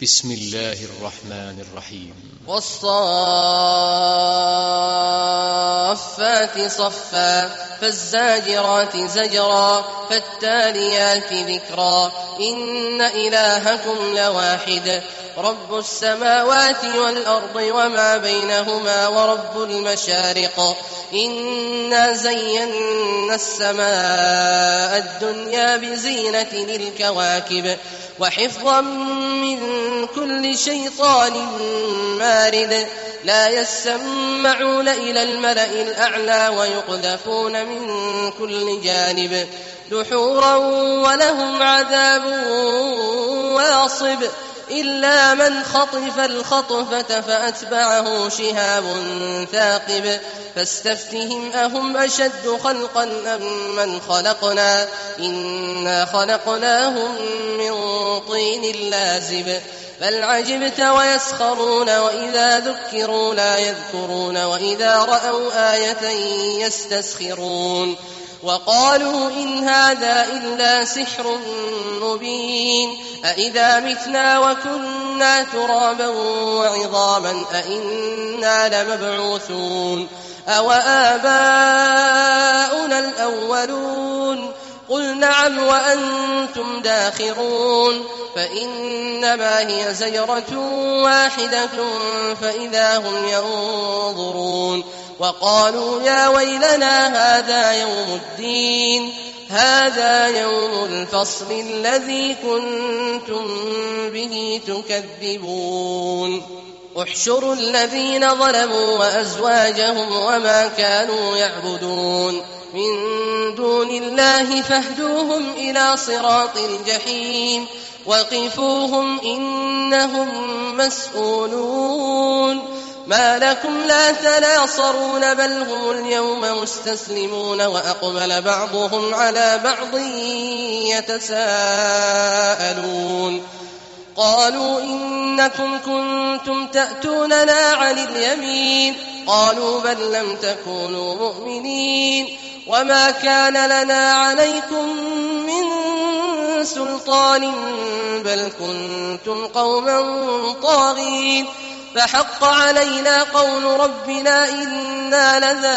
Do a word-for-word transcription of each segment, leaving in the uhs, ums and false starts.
بسم الله الرحمن الرحيم. والصافات صفا فالزاجرات زجرا فالتاليات ذكرا إن إلهكم لواحد رب السماوات والأرض وما بينهما ورب المشارق إنا زينا السماء الدنيا بزينة للكواكب وحفظا من كل شيطان مارد لا يسمعون إلى الملأ الأعلى ويقذفون من كل جانب دحورا ولهم عذاب واصب إلا من خطف الخطفة فأتبعه شهاب ثاقب فاستفتهم أهم أشد خلقا أم من خلقنا إنا خلقناهم من طين لازب بل عجبت ويسخرون وإذا ذكروا لا يذكرون وإذا رأوا آية يستسخرون وقالوا إن هذا إلا سحر مبين أإذا متنا وكنا ترابا وعظاما أإنا لمبعوثون أو آباؤنا الأولون قل نعم وأنتم داخرون فإنما هي زجرة واحدة فإذا هم ينظرون وقالوا يا ويلنا هذا يوم الدين هذا يوم الفصل الذي كنتم به تكذبون احشروا الذين ظلموا وأزواجهم وما كانوا يعبدون من دون الله فاهدوهم إلى صراط الجحيم وقفوهم إنهم مسؤولون ما لكم لا تناصرون بل هم اليوم مستسلمون وأقبل بعضهم على بعض يتساءلون قالوا إنكم كنتم تأتوننا عن اليمين قالوا بل لم تكونوا مؤمنين وما كان لنا عليكم من سلطان بل كنتم قوما طاغين فحق علينا قول ربنا إنا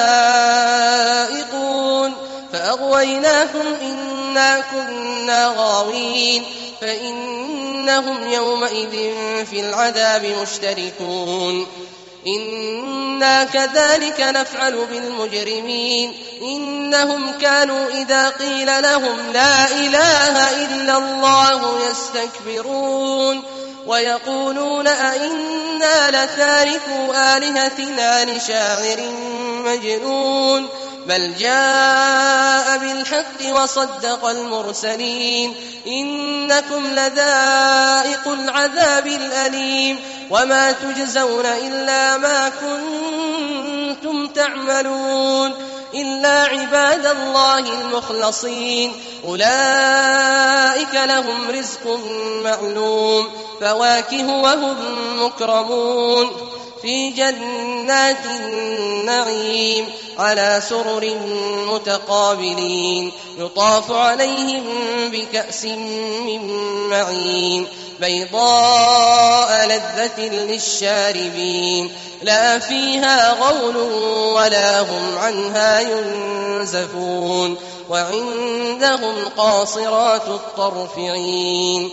لذائقون فأغويناكم إنا كنا غاوين فإنهم يومئذ في العذاب مشتركون إنا كذلك نفعل بالمجرمين إنهم كانوا إذا قيل لهم لا إله إلا الله يستكبرون ويقولون أئنا لتاركوا آلهتنا لشاعر مجنون بل جاء بالحق وصدق المرسلين إنكم لذائقوا العذاب الأليم وما تجزون إلا ما كنتم تعملون إلا عباد الله المخلصين أولئك لهم رزق معلوم فواكه وهم مكرمون في جنات النعيم على سرر متقابلين يطاف عليهم بكأس من معين بيضاء لذة للشاربين لا فيها غول ولا هم عنها ينزفون وعندهم قاصرات الطرف عين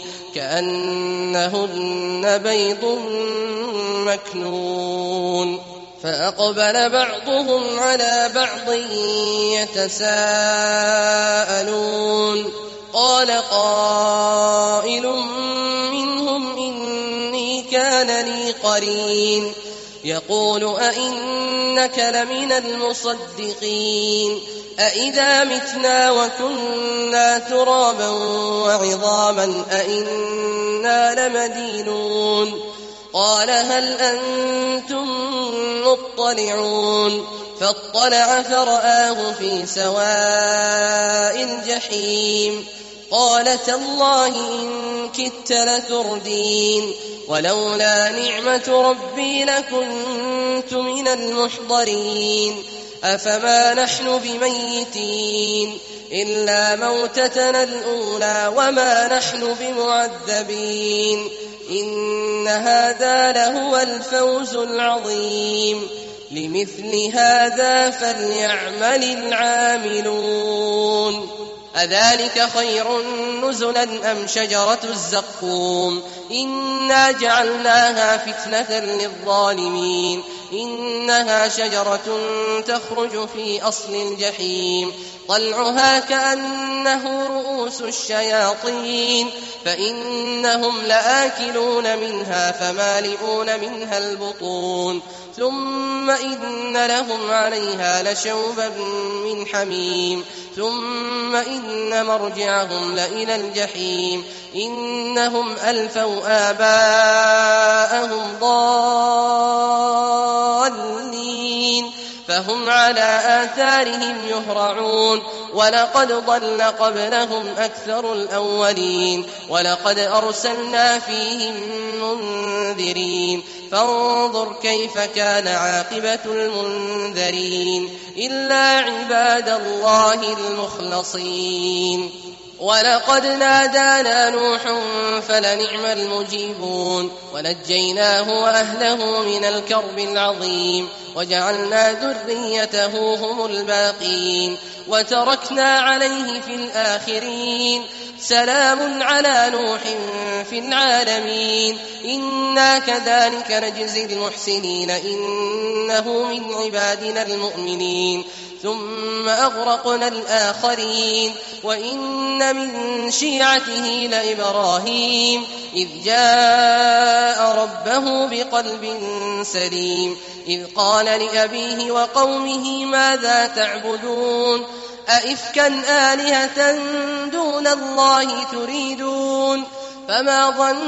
كأنهن بيض مكنون فأقبل بعضهم على بعض يتساءلون قال قائل منهم إني كان لي قرين يقول أئنك لمن المصدقين أئذا متنا وكنا ترابا وعظاما أئنا لمدينون قال هل أنتم مطلعون فاطلع فرآه في سواء الجحيم قال تالله إن كدت لتردين ولولا نعمة ربي لكنت من المحضرين أفما نحن بميتين إلا موتتنا الأولى وما نحن بمعذبين إن هذا لهو الفوز العظيم لمثل هذا فليعمل العاملون أذلك خير نزلا أم شجرة الزقوم إنا جعلناها فتنة للظالمين إنها شجرة تخرج في أصل الجحيم طلعها كأنه رؤوس الشياطين فإنهم لآكلون منها فمالئون منها البطون ثم إن لهم عليها لشوبا من حميم ثم إن مرجعهم لإلى الجحيم إنهم ألفوا آباءهم ضالين فهم على آثارهم يهرعون ولقد ضل قبلهم أكثر الأولين ولقد أرسلنا فيهم منذرين فانظر كيف كان عاقبة المنذرين إلا عباد الله المخلصين ولقد نادانا نوح فلنعم المجيبون ونجيناه وأهله من الكرب العظيم وجعلنا ذريته هم الباقين وتركنا عليه في الآخرين سلام على نوح في العالمين إنا كذلك نجزي المحسنين إنه من عبادنا المؤمنين ثم أغرقنا الآخرين وإن من شيعته لإبراهيم إذ جاء ربه بقلب سليم إذ قال لأبيه وقومه ماذا تعبدون أئفكا آلهة دون الله تريدون فما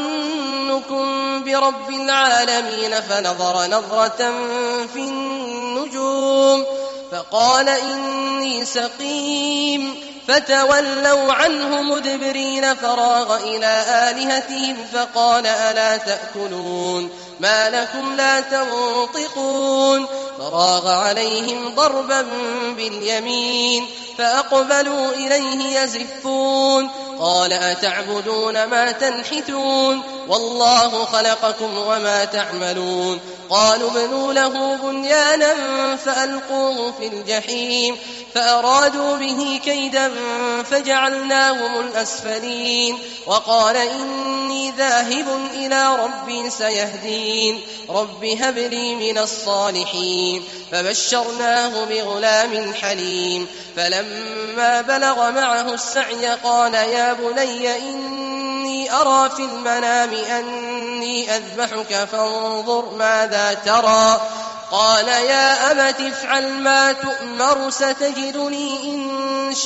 ظنكم برب العالمين فنظر نظرة في النجوم فقال إني سقيم فتولوا عنه مدبرين فراغ إلى آلهتهم فقال ألا تأكلون ما لكم لا تنطقون فراغ عليهم ضربا باليمين فأقبلوا إليه يزفون قال أتعبدون ما تنحتون والله خلقكم وما تعملون قالوا ابنوا له بنيانا فألقوه في الجحيم فأرادوا به كيدا فجعلناهم الأسفلين وقال إني ذاهب إلى ربي سيهدين رب هب لي من الصالحين فبشرناه بغلام حليم فلما بلغ معه السعي قال يا بني إني أرى في المنام أني أذبحك فانظر ماذا ترى قال يا أبت افعل ما تؤمر ستجدني إن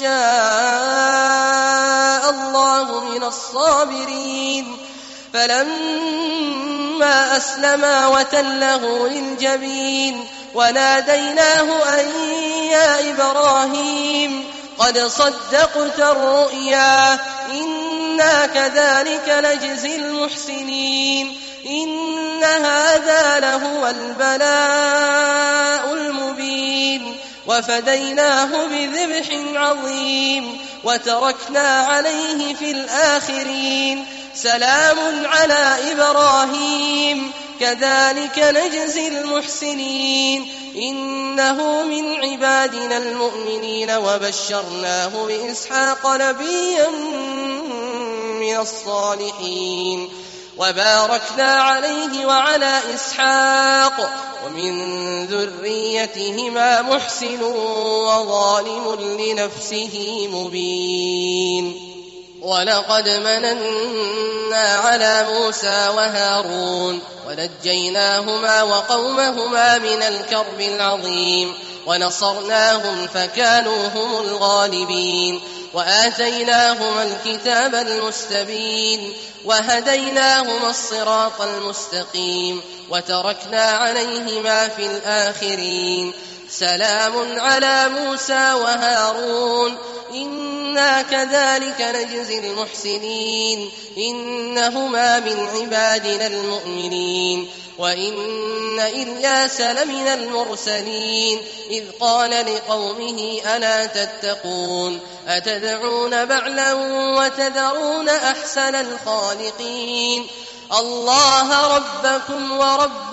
شاء الله من الصابرين فلما أسلما وتله للجبين وناديناه أن يا إبراهيم قد صدقت الرؤيا إنا كذلك نجزي المحسنين إن هذا لهو البلاء المبين وفديناه بذبح عظيم وتركنا عليه في الآخرين سلام على إبراهيم كذلك نجزي المحسنين إنه من عبادنا المؤمنين وبشرناه بإسحاق نبيا من الصالحين وباركنا عليه وعلى إسحاق ومن ذريتهما محسن وظالم لنفسه مبين ولقد مننا على موسى وهارون ونجيناهما وقومهما من الكرب العظيم ونصرناهم فكانوا هم الغالبين وآتيناهما الكتاب المستبين وهديناهما الصراط المستقيم وتركنا عليهما في الآخرين سلام على موسى وهارون إنا كذلك نجزي المحسنين إنهما من عبادنا المؤمنين وإن إلياس لمن المرسلين إذ قال لقومه ألا تتقون أتدعون بعلا وتذرون أحسن الخالقين الله ربكم ورب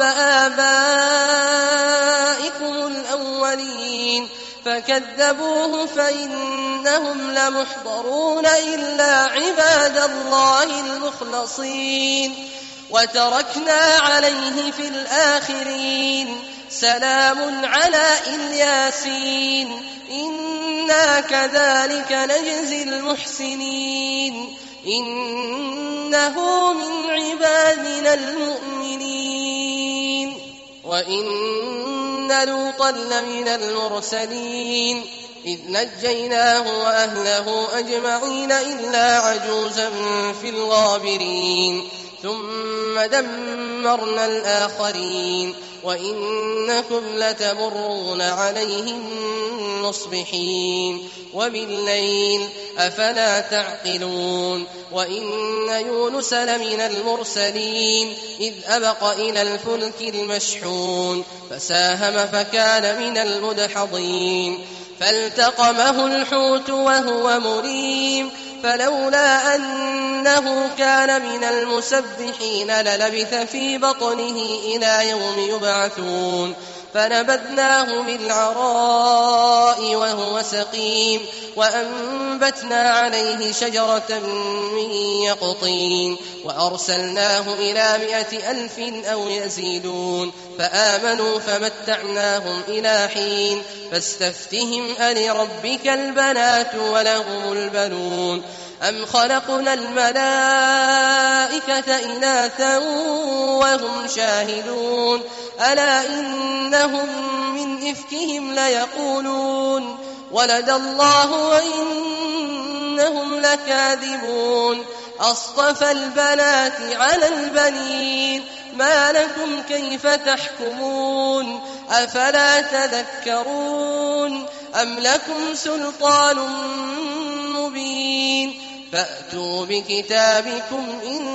آبائكم الأولين فكذبوه فإنهم لمحضرون إلا عباد الله المخلصين وتركنا عليه في الآخرين سلام على الياسين إنا كذلك نجزي المحسنين إنه من عبادنا المؤمنين وإن لوطا لمن المرسلين إذ نجيناه وأهله أجمعين إلا عجوزا في الغابرين ثم دمرنا الآخرين وإنكم لتمرون عليهم مصبحين وبالليل أفلا تعقلون وإن يونس لمن المرسلين إذ أبق إلى الفلك المشحون فساهم فكان من المدحضين فالتقمه الحوت وهو مليم فلولا أنه كان من المسبحين للبث في بطنه إلى يوم يبعثون فنبذناه بالعراء وهو سقيم وأنبتنا عليه شجرة من يقطين وأرسلناه إلى مائة ألف أو يزيدون فآمنوا فمتعناهم إلى حين فاستفتهم ألربك البنات ولهم البنون أم خلقنا الملائكة إناثا وهم شاهدون ألا إنهم من إفكهم ليقولون ولد الله وإنهم لكاذبون أصطفى البنات على البنين ما لكم كيف تحكمون أفلا تذكرون أم لكم سلطان مبين فأتوا بكتابكم إن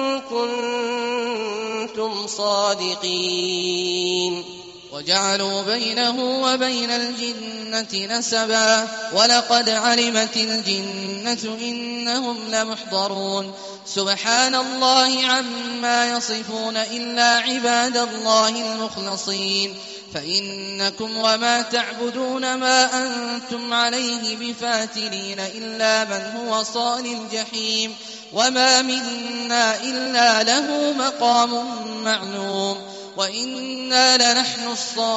كنتم صادقين وجعلوا بينه وبين الجنة نسبا ولقد علمت الجنة إنهم لمحضرون سبحان الله عما يصفون إلا عباد الله المخلصين فإنكم وما تعبدون ما أنتم عليه بفاتنين إلا من هو صال الجحيم وما منا إلا له مقام معلوم وإنا لنحن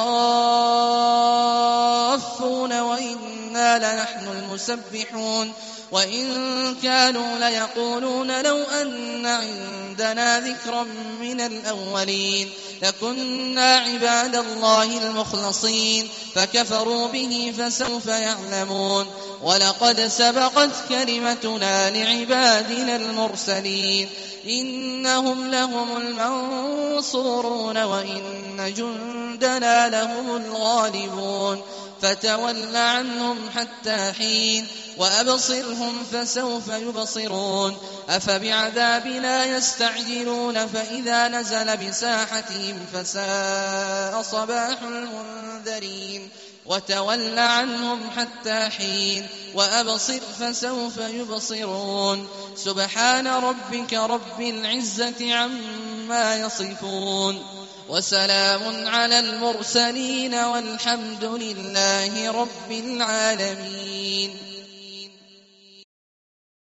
الصافون وإنا لنحن المسبحون وإن كانوا ليقولون لو أن عندنا ذكرا من الأولين لكنا عباد الله المخلصين فكفروا به فسوف يعلمون ولقد سبقت كلمتنا لعبادنا المرسلين إنهم لهم المنصورون وإن جندنا لهم الغالبون فتول عنهم حتى حين وأبصرهم فسوف يبصرون أفبعذابنا يستعجلون فإذا نزل بساحتهم فساء صباح المنذرين وتول عنهم حتى حين وأبصر فسوف يبصرون سبحان ربك رب العزة عما يصفون وسلام على المرسلين والحمد لله رب العالمين.